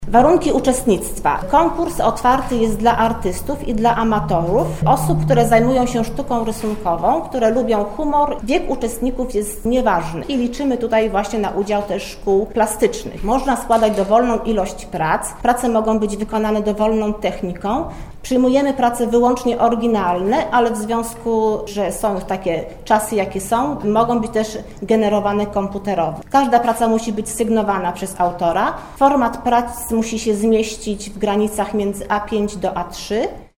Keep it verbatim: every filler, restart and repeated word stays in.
Warunki uczestnictwa. Konkurs otwarty jest dla artystów i dla amatorów, osób, które zajmują się sztuką rysunkową, które lubią humor. Wiek uczestników jest nieważny i liczymy tutaj właśnie na udział też szkół plastycznych. Można składać dowolną ilość prac. Prace mogą być wykonane dowolną techniką. Przyjmujemy prace wyłącznie oryginalne, ale w związku, że są już takie czasy, jakie są, mogą być też generowane komputerowo. Każda praca musi być sygnowana przez autora. Format prac musi się zmieścić w granicach między A pięć do A trzy.